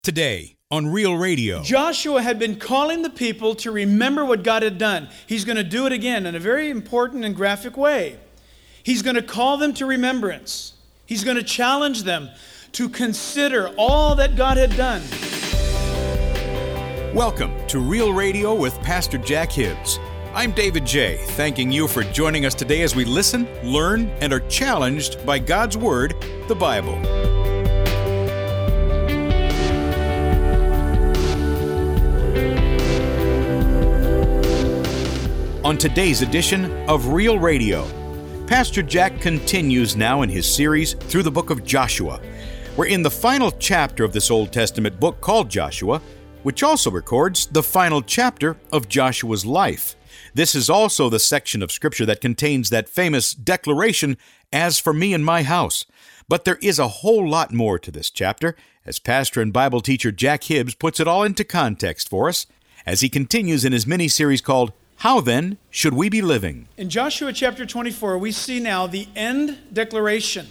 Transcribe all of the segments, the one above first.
Today on Real Radio. Joshua had been calling the people to remember what God had done. He's going to do it again in a very important and graphic way. He's going to call them to remembrance. He's going to challenge them to consider all that God had done. Welcome to Real Radio with Pastor Jack Hibbs. I'm David J., thanking you for joining us today as we listen, learn, and are challenged by God's Word, the Bible. On today's edition of Real Radio, Pastor Jack continues now in his series through the book of Joshua. We're in the final chapter of this Old Testament book called Joshua, which also records the final chapter of Joshua's life. This is also the section of Scripture that contains that famous declaration, "As for me and my house." But there is a whole lot more to this chapter, as pastor and Bible teacher Jack Hibbs puts it all into context for us, as he continues in his mini-series called How Then Should We Be Living? In Joshua chapter 24, we see now the end declaration.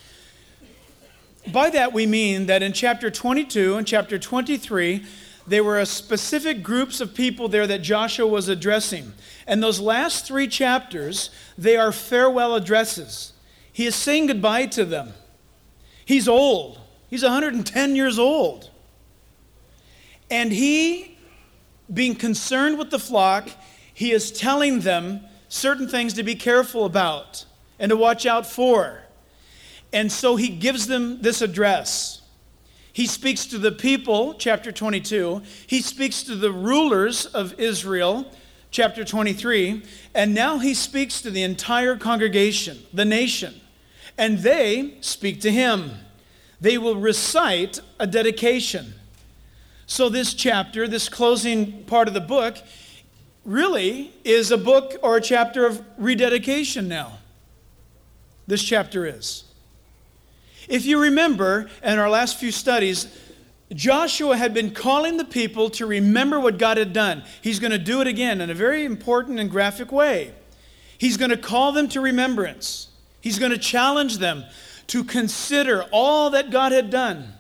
By that we mean that in chapter 22 and chapter 23, there were specific groups of people there that Joshua was addressing. And those last three chapters, they are farewell addresses. He is saying goodbye to them. He's old. He's 110 years old. And he, being concerned with the flock, he is telling them certain things to be careful about and to watch out for. And so he gives them this address. He speaks to the people, chapter 22. He speaks to the rulers of Israel, chapter 23. And now he speaks to the entire congregation, the nation. And they speak to him. They will recite a dedication. So this chapter, this closing part of the book, really is a book or a chapter of rededication now. This chapter is. If you remember, in our last few studies, Joshua had been calling the people to remember what God had done. He's going to do it again in a very important and graphic way. He's going to call them to remembrance. He's going to challenge them to consider all that God had done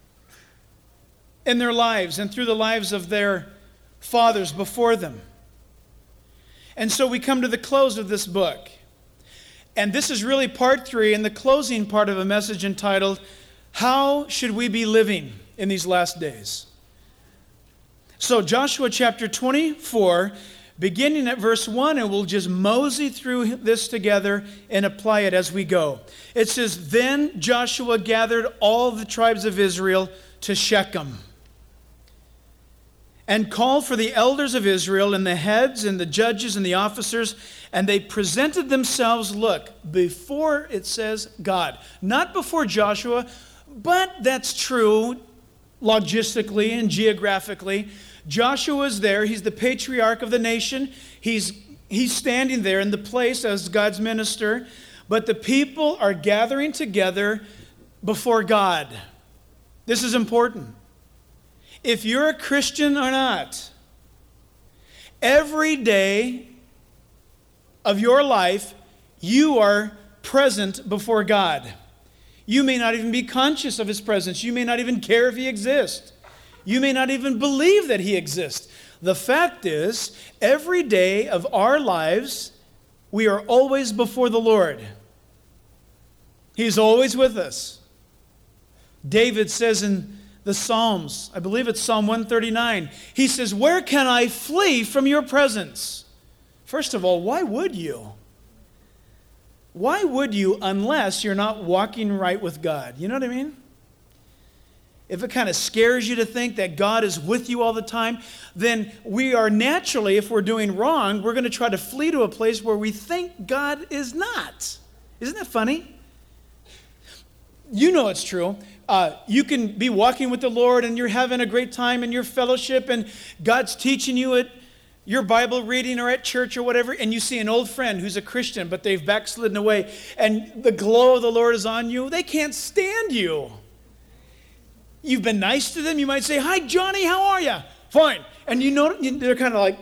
in their lives and through the lives of their fathers before them. And so we come to the close of this book. And this is really part 3 and the closing part of a message entitled, How Should We Be Living in These Last Days? So Joshua chapter 24, beginning at verse 1, and we'll just mosey through this together and apply it as we go. It says, Then Joshua gathered all the tribes of Israel to Shechem, and called for the elders of Israel and the heads and the judges and the officers, and they presented themselves, look, before, it says, God. Not before Joshua, but that's true logistically and geographically. Joshua is there. He's the patriarch of the nation. He's standing there in the place as God's minister, but the people are gathering together before God. This is important. If you're a Christian or not, every day of your life, you are present before God. You may not even be conscious of His presence. You may not even care if He exists. You may not even believe that He exists. The fact is, every day of our lives, we are always before the Lord. He's always with us. David says in the Psalms, I believe it's Psalm 139, he says, Where can I flee from your presence? First of all, why would you? Why would you unless you're not walking right with God? You know what I mean? If it kind of scares you to think that God is with you all the time, then we are naturally, if we're doing wrong, we're going to try to flee to a place where we think God is not. Isn't that funny? You know it's true. You can be walking with the Lord and you're having a great time in your fellowship and God's teaching you at your Bible reading or at church or whatever, and you see an old friend who's a Christian, but they've backslidden away, and the glow of the Lord is on you. They can't stand you. You've been nice to them. You might say, Hi, Johnny, how are you? Fine. And you know they're kind of like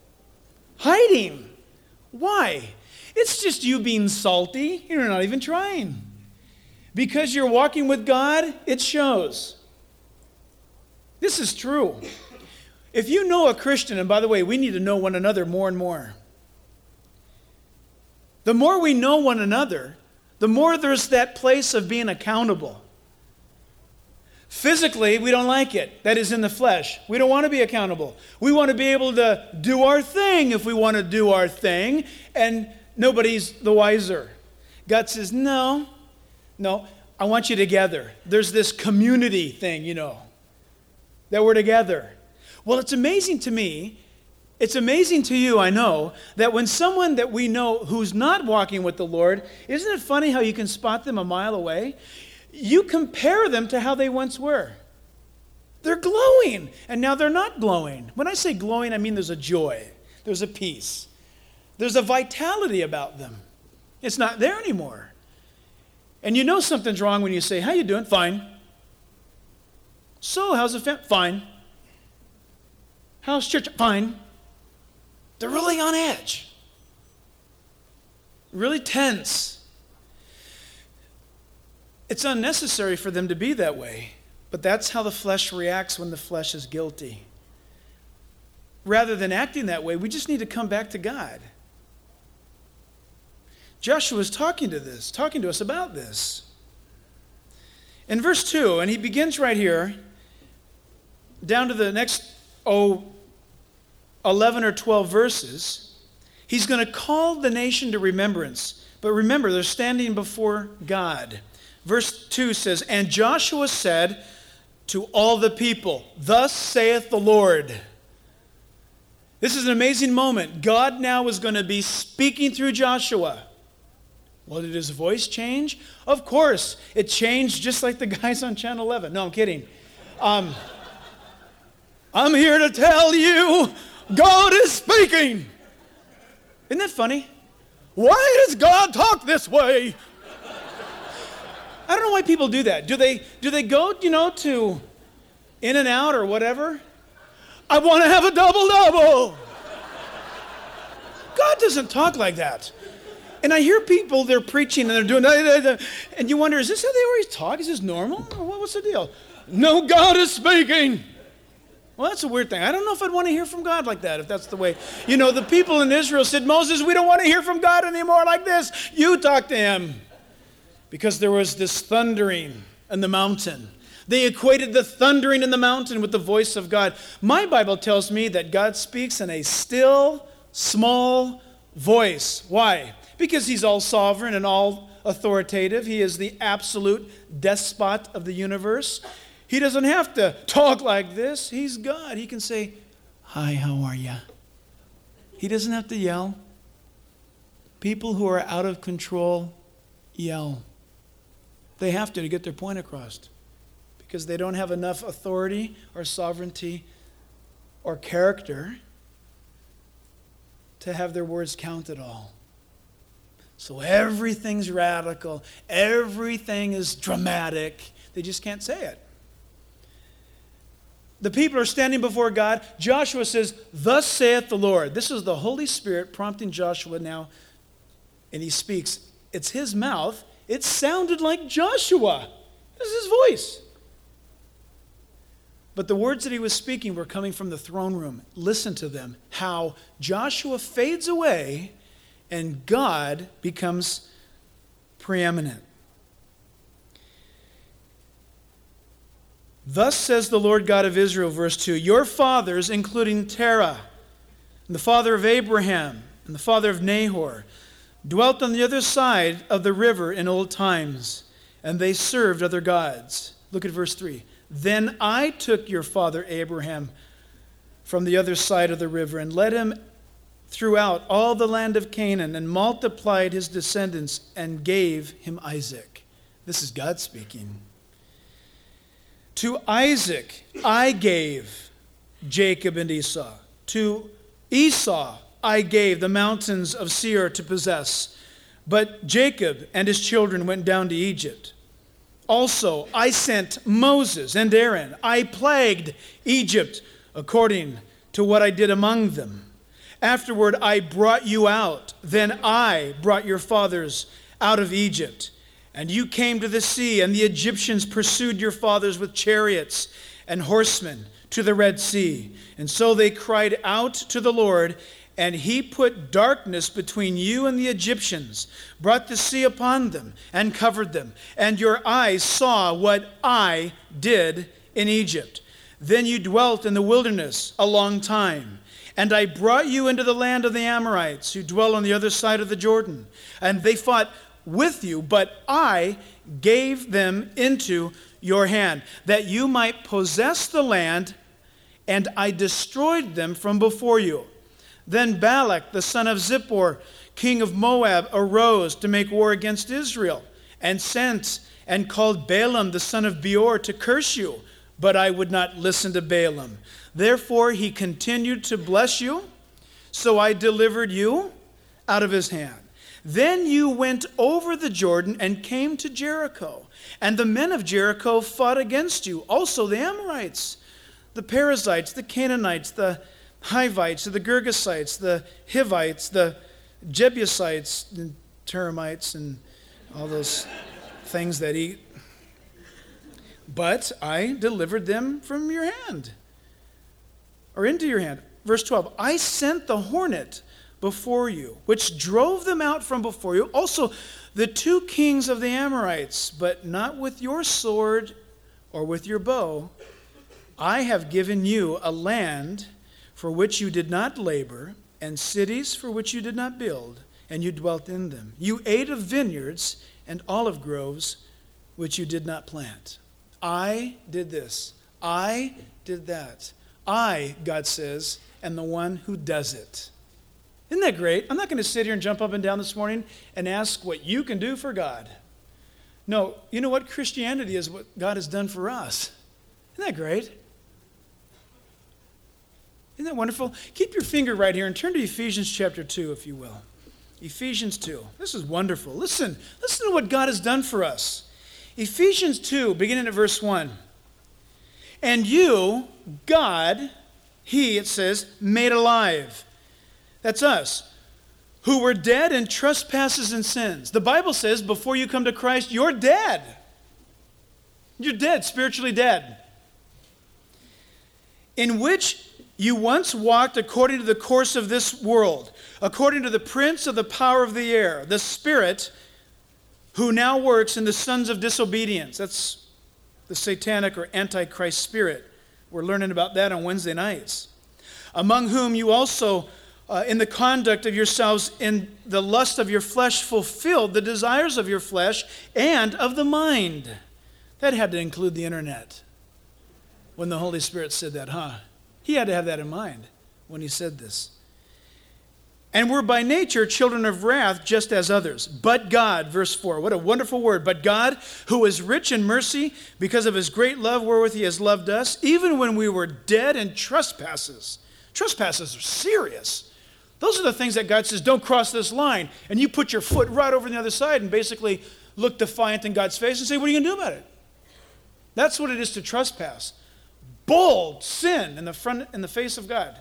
hiding. Why? It's just you being salty. You're not even trying. Because you're walking with God, it shows. This is true. If you know a Christian, and by the way, we need to know one another more and more. The more we know one another, the more there's that place of being accountable. Physically, we don't like it. That is in the flesh. We don't want to be accountable. We want to be able to do our thing if we want to do our thing, and nobody's the wiser. God says, no, I want you together. There's this community thing, that we're together. Well, it's amazing to me, it's amazing to you, I know, that when someone that we know who's not walking with the Lord, isn't it funny how you can spot them a mile away? You compare them to how they once were. They're glowing, and now they're not glowing. When I say glowing, I mean there's a joy, there's a peace, there's a vitality about them. It's not there anymore. And you know something's wrong when you say, how you doing? Fine. So, how's the family? Fine. How's church? Fine. They're really on edge. Really tense. It's unnecessary for them to be that way, but that's how the flesh reacts when the flesh is guilty. Rather than acting that way, we just need to come back to God. Joshua is talking to us about this. In verse 2, and he begins right here, down to the next 11 or 12 verses, he's going to call the nation to remembrance. But remember, they're standing before God. Verse 2 says, and Joshua said to all the people, thus saith the Lord. This is an amazing moment. God now is going to be speaking through Joshua. Well, did his voice change? Of course. It changed just like the guys on Channel 11. No, I'm kidding. I'm here to tell you, God is speaking. Isn't that funny? Why does God talk this way? I don't know why people do that. Do they go, to In-N-Out or whatever? I want to have a double-double. God doesn't talk like that. And I hear people, they're preaching and they're doing, and you wonder, is this how they always talk? Is this normal? What's the deal? No, God is speaking. Well, that's a weird thing. I don't know if I'd want to hear from God like that, if that's the way. The people in Israel said, Moses, we don't want to hear from God anymore like this. You talk to him. Because there was this thundering in the mountain. They equated the thundering in the mountain with the voice of God. My Bible tells me that God speaks in a still, small voice. Why? Because he's all sovereign and all authoritative. He is the absolute despot of the universe. He doesn't have to talk like this. He's God. He can say, hi, how are you? He doesn't have to yell. People who are out of control yell. They have to get their point across because they don't have enough authority or sovereignty or character to have their words count at all. So everything's radical. Everything is dramatic. They just can't say it. The people are standing before God. Joshua says, thus saith the Lord. This is the Holy Spirit prompting Joshua now. And he speaks. It's his mouth. It sounded like Joshua. This is his voice. But the words that he was speaking were coming from the throne room. Listen to them. How Joshua fades away and God becomes preeminent. Thus says the Lord God of Israel, verse 2, your fathers, including Terah, and the father of Abraham, and the father of Nahor, dwelt on the other side of the river in old times, and they served other gods. Look at verse 3. Then I took your father Abraham from the other side of the river and led him throughout all the land of Canaan and multiplied his descendants and gave him Isaac. This is God speaking. To Isaac I gave Jacob and Esau. To Esau I gave the mountains of Seir to possess. But Jacob and his children went down to Egypt. Also I sent Moses and Aaron. I plagued Egypt according to what I did among them. Afterward I brought you out. Then I brought your fathers out of Egypt. And you came to the sea, and the Egyptians pursued your fathers with chariots and horsemen to the Red Sea. And so they cried out to the Lord, and he put darkness between you and the Egyptians, brought the sea upon them, and covered them. And your eyes saw what I did in Egypt. Then you dwelt in the wilderness a long time. And I brought you into the land of the Amorites, who dwell on the other side of the Jordan. And they fought with you, but I gave them into your hand, that you might possess the land, and I destroyed them from before you. Then Balak, the son of Zippor, king of Moab, arose to make war against Israel, and sent and called Balaam, the son of Beor, to curse you. But I would not listen to Balaam. Therefore he continued to bless you, so I delivered you out of his hand. Then you went over the Jordan and came to Jericho. And the men of Jericho fought against you, also the Amorites, the Perizzites, the Canaanites, the Hivites, the Girgasites, the Hivites, the Jebusites, the termites, and all those things that eat. But I delivered them from your hand, or into your hand. Verse 12, I sent the hornet before you, which drove them out from before you. Also the 2 kings of the Amorites, but not with your sword or with your bow. I have given you a land for which you did not labor, and cities for which you did not build, and you dwelt in them. You ate of vineyards and olive groves which you did not plant. I did this. I did that. I, God says, am the one who does it. Isn't that great? I'm not going to sit here and jump up and down this morning and ask what you can do for God. No, you know what? Christianity is what God has done for us. Isn't that great? Isn't that wonderful? Keep your finger right here and turn to Ephesians chapter 2, if you will. Ephesians 2. This is wonderful. Listen to what God has done for us. Ephesians 2, beginning at verse 1. And you, God, he, it says, made alive. That's us, who were dead in trespasses and sins. The Bible says before you come to Christ, you're dead. You're dead, spiritually dead. In which you once walked according to the course of this world, according to the prince of the power of the air, the spirit who now works in the sons of disobedience. That's the satanic or antichrist spirit. We're learning about that on Wednesday nights. Among whom you also, in the conduct of yourselves, in the lust of your flesh, fulfilled the desires of your flesh and of the mind. That had to include the internet when the Holy Spirit said that, huh? He had to have that in mind when he said this. And we're by nature children of wrath, just as others. But God, verse 4, what a wonderful word. But God, who is rich in mercy, because of his great love wherewith he has loved us, even when we were dead in trespasses. Trespasses are serious. Those are the things that God says, don't cross this line. And you put your foot right over on the other side and basically look defiant in God's face and say, what are you going to do about it? That's what it is to trespass. Bold sin in the face of God.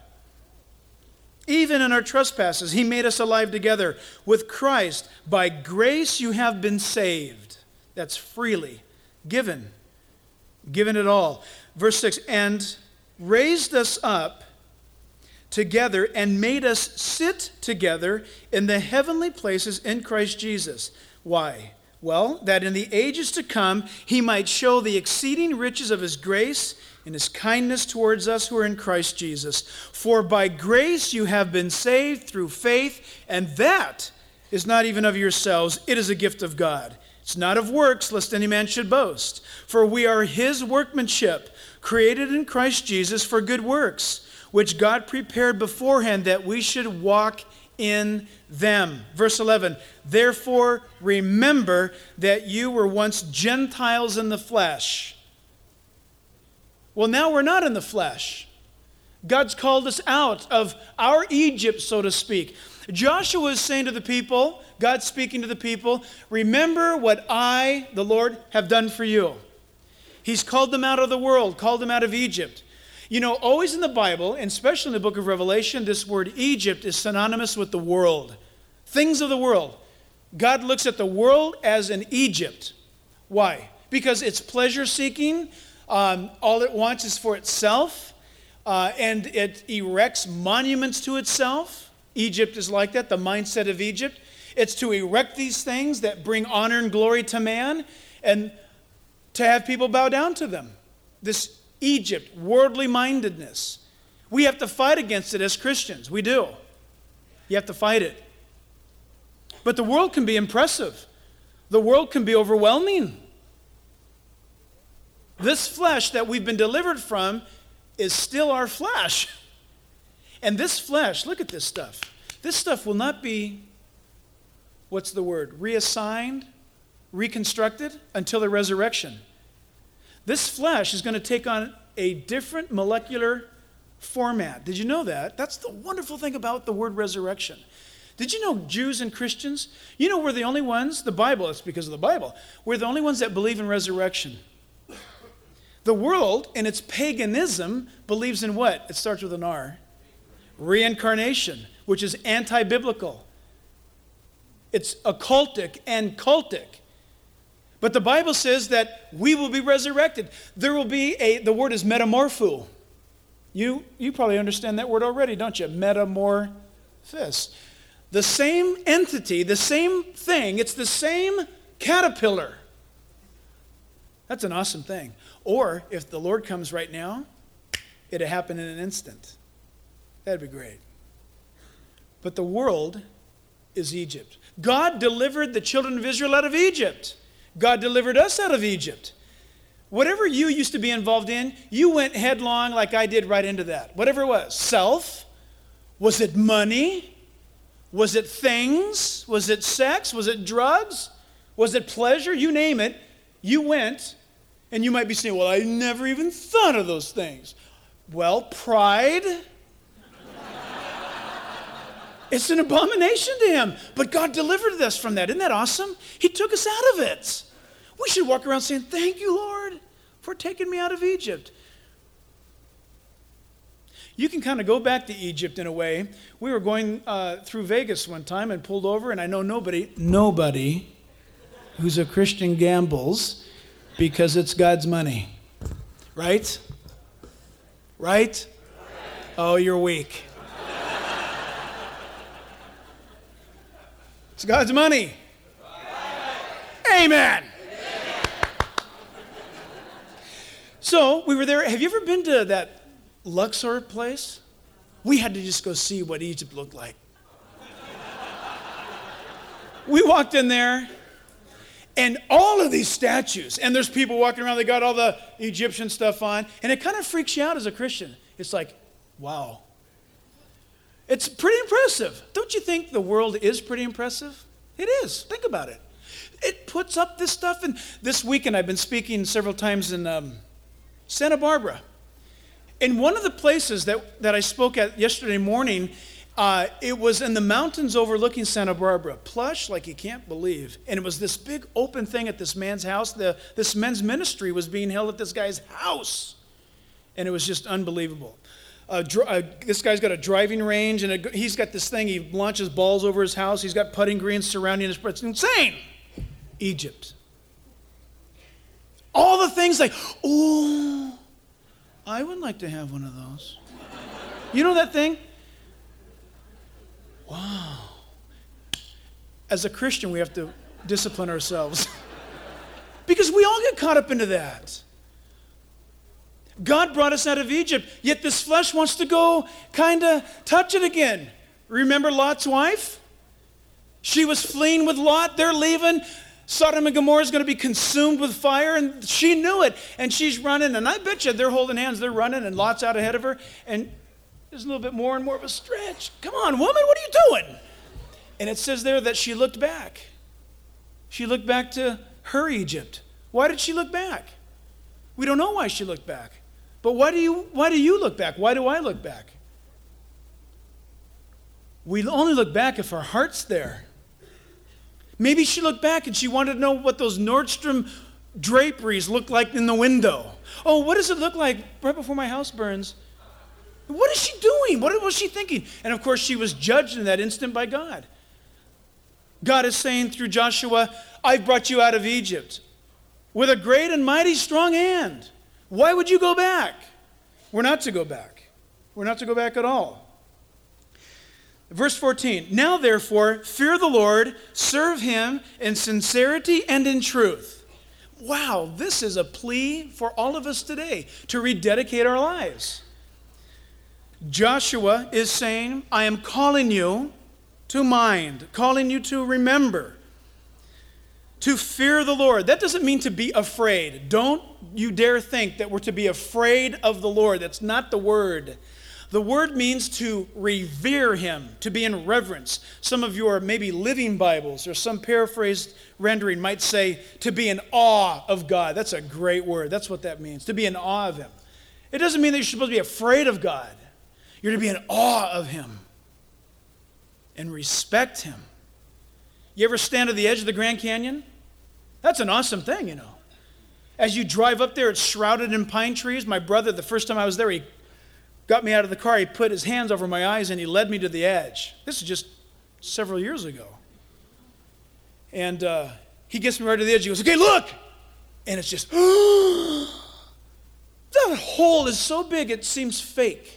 Even in our trespasses, he made us alive together with Christ. By grace you have been saved. That's freely given. Given it all. Verse 6, and raised us up together and made us sit together in the heavenly places in Christ Jesus. Why? Well, that in the ages to come he might show the exceeding riches of his grace in his kindness towards us who are in Christ Jesus. For by grace you have been saved through faith, and that is not even of yourselves, it is a gift of God. It's not of works, lest any man should boast. For we are his workmanship, created in Christ Jesus for good works, which God prepared beforehand that we should walk in them. Verse 11, therefore remember that you were once Gentiles in the flesh. Well, now we're not in the flesh. God's called us out of our Egypt, so to speak. Joshua is saying to the people, God's speaking to the people, remember what I, the Lord, have done for you. He's called them out of the world, called them out of Egypt. You know, always in the Bible, and especially in the book of Revelation, this word Egypt is synonymous with the world. Things of the world. God looks at the world as an Egypt. Why? Because it's pleasure-seeking, All it wants is for itself, and it erects monuments to itself. Egypt is like that, the mindset of Egypt. It's to erect these things that bring honor and glory to man and to have people bow down to them. This Egypt, worldly mindedness. We have to fight against it as Christians. We do. You have to fight it. But the world can be impressive. The world can be overwhelming. This flesh that we've been delivered from is still our flesh. And this flesh, look at this stuff. This stuff will not be, reassigned, reconstructed until the resurrection. This flesh is going to take on a different molecular format. Did you know that? That's the wonderful thing about the word resurrection. Did you know Jews and Christians, we're the only ones, the Bible, it's because of the Bible, we're the only ones that believe in resurrection. The world, in its paganism, believes in what? It starts with an R. Reincarnation, which is anti-biblical. It's occultic and cultic. But the Bible says that we will be resurrected. There will be the word is metamorpho. You probably understand that word already, don't you? Metamorphosis. The same entity, the same thing, it's the same caterpillar. That's an awesome thing. Or if the Lord comes right now, it'll happen in an instant. That'd be great. But the world is Egypt. God delivered the children of Israel out of Egypt. God delivered us out of Egypt. Whatever you used to be involved in, you went headlong like I did right into that. Whatever it was. Self? Was it money? Was it things? Was it sex? Was it drugs? Was it pleasure? You name it. You went, and you might be saying, well, I never even thought of those things. Well, pride. It's an abomination to him. But God delivered us from that. Isn't that awesome? He took us out of it. We should walk around saying, thank you, Lord, for taking me out of Egypt. You can kind of go back to Egypt in a way. We were going through Vegas one time and pulled over, and I know nobody who's a Christian gambles because it's God's money. Right? Right? Oh, you're weak. It's God's money. Amen. So we were there. Have you ever been to that Luxor place? We had to just go see what Egypt looked like. We walked in there, and all of these statues, and there's people walking around, they got all the Egyptian stuff on, and it kind of freaks you out as a Christian. It's like, wow. It's pretty impressive. Don't you think the world is pretty impressive? It is. Think about it. It puts up this stuff, and this weekend I've been speaking several times in Santa Barbara. In one of the places that I spoke at yesterday morning, it was in the mountains overlooking Santa Barbara, plush like you can't believe. And it was this big open thing at this man's house. This men's ministry was being held at this guy's house. And it was just unbelievable. This guy's got a driving range, and he's got this thing. He launches balls over his house. He's got putting greens surrounding his. It's insane. Egypt. All the things like, oh, I would like to have one of those. You know that thing? Wow. As a Christian, we have to discipline ourselves because we all get caught up into that. God brought us out of Egypt, yet this flesh wants to go kind of touch it again. Remember Lot's wife? She was fleeing with Lot. They're leaving. Sodom and Gomorrah is going to be consumed with fire, and she knew it. And she's running, and I bet you they're holding hands. They're running, and Lot's out ahead of her. And there's a little bit more and more of a stretch. Come on, woman, what are you doing? And it says there that she looked back. She looked back to her Egypt. Why did she look back? We don't know why she looked back. But why do you look back? Why do I look back? We only look back if our heart's there. Maybe she looked back and she wanted to know what those Nordstrom draperies look like in the window. Oh, what does it look like right before my house burns? What is she doing? What was she thinking? And of course, she was judged in that instant by God. God is saying through Joshua, I've brought you out of Egypt with a great and mighty strong hand. Why would you go back? We're not to go back. We're not to go back at all. Verse 14, now therefore, fear the Lord, serve him in sincerity and in truth. Wow, this is a plea for all of us today to rededicate our lives. Joshua is saying, I am calling you to mind, calling you to remember, to fear the Lord. That doesn't mean to be afraid. Don't you dare think that we're to be afraid of the Lord. That's not the word. The word means to revere him, to be in reverence. Some of your maybe living Bibles or some paraphrased rendering might say to be in awe of God. That's a great word. That's what that means, to be in awe of him. It doesn't mean that you're supposed to be afraid of God. You're to be in awe of him and respect him. You ever stand at the edge of the Grand Canyon? That's an awesome thing, you know. As you drive up there, it's shrouded in pine trees. My brother, the first time I was there, he got me out of the car. He put his hands over my eyes and he led me to the edge. This is just several years ago. And he gets me right to the edge. He goes, okay, look. And it's just, that hole is so big it seems fake.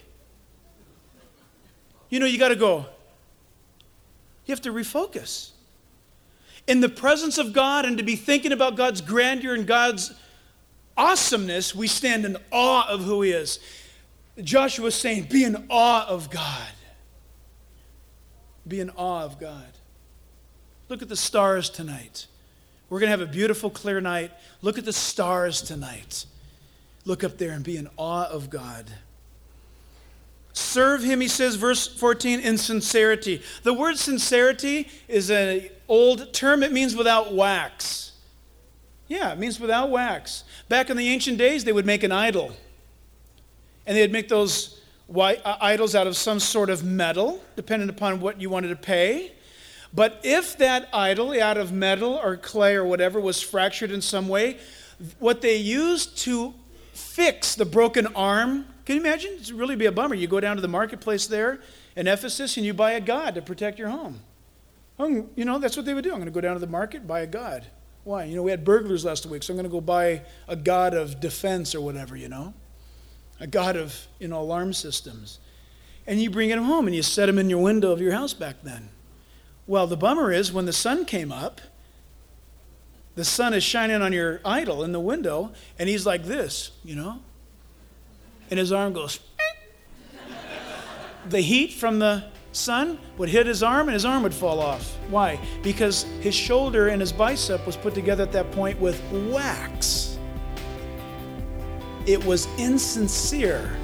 You know, you got to go. You have to refocus. In the presence of God and to be thinking about God's grandeur and God's awesomeness, we stand in awe of who he is. Joshua is saying, be in awe of God. Be in awe of God. Look at the stars tonight. We're going to have a beautiful, clear night. Look at the stars tonight. Look up there and be in awe of God. Serve him, he says, verse 14, in sincerity. The word sincerity is an old term. It means without wax. Yeah, it means without wax. Back in the ancient days, they would make an idol. And they'd make those idols out of some sort of metal, depending upon what you wanted to pay. But if that idol, out of metal or clay or whatever, was fractured in some way, what they used to fix the broken arm, can you imagine? It'd really be a bummer. You go down to the marketplace there in Ephesus and you buy a god to protect your home. You know, that's what they would do. I'm going to go down to the market, buy a god. Why? You know, we had burglars last week, so I'm going to go buy a god of defense or whatever, you know. A god of, you know, alarm systems. And you bring him home and you set him in your window of your house back then. Well, the bummer is when the sun came up, the sun is shining on your idol in the window, and he's like this, you know. And his arm goes, the heat from the sun would hit his arm and his arm would fall off. Why? Because his shoulder and his bicep was put together at that point with wax. It was insincere.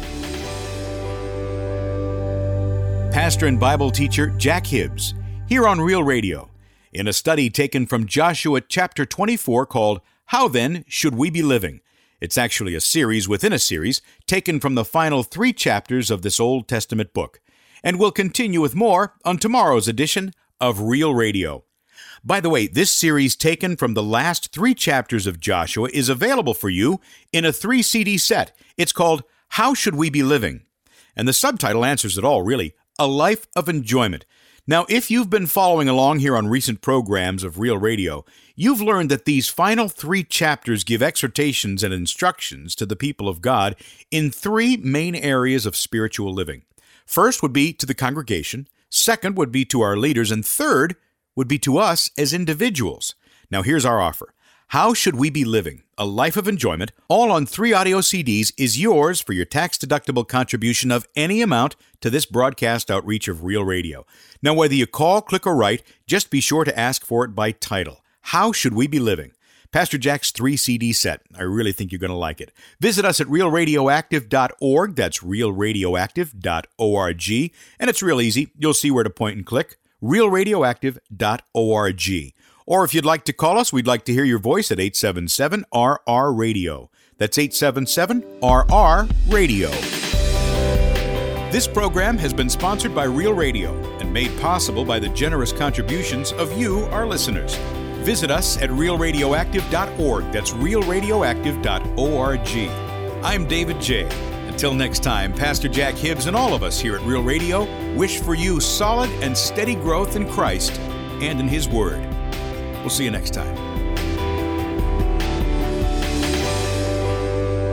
Pastor and Bible teacher Jack Hibbs, here on Real Radio, in a study taken from Joshua chapter 24 called, How Then Should We Be Living? It's actually a series within a series taken from the final 3 chapters of this Old Testament book. And we'll continue with more on tomorrow's edition of Real Radio. By the way, this series taken from the last 3 chapters of Joshua is available for you in a 3 CD set. It's called How Should We Be Living? And the subtitle answers it all, really. A Life of Enjoyment. Now, if you've been following along here on recent programs of Real Radio, you've learned that these final 3 chapters give exhortations and instructions to the people of God in 3 main areas of spiritual living. First would be to the congregation, second would be to our leaders, and third would be to us as individuals. Now, here's our offer. How Should We Be Living? A Life of Enjoyment, all on 3 audio CDs, is yours for your tax-deductible contribution of any amount to this broadcast outreach of Real Radio. Now, whether you call, click, or write, just be sure to ask for it by title. How Should We Be Living? Pastor Jack's 3 CD set. I really think you're going to like it. Visit us at realradioactive.org. That's realradioactive.org. And it's real easy. You'll see where to point and click. realradioactive.org. Or if you'd like to call us, we'd like to hear your voice at 877-RR-RADIO. That's 877-RR-RADIO. This program has been sponsored by Real Radio and made possible by the generous contributions of you, our listeners. Visit us at realradioactive.org. That's realradioactive.org. I'm David J. Until next time, Pastor Jack Hibbs and all of us here at Real Radio wish for you solid and steady growth in Christ and in His Word. We'll see you next time.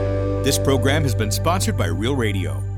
This program has been sponsored by Real Radio.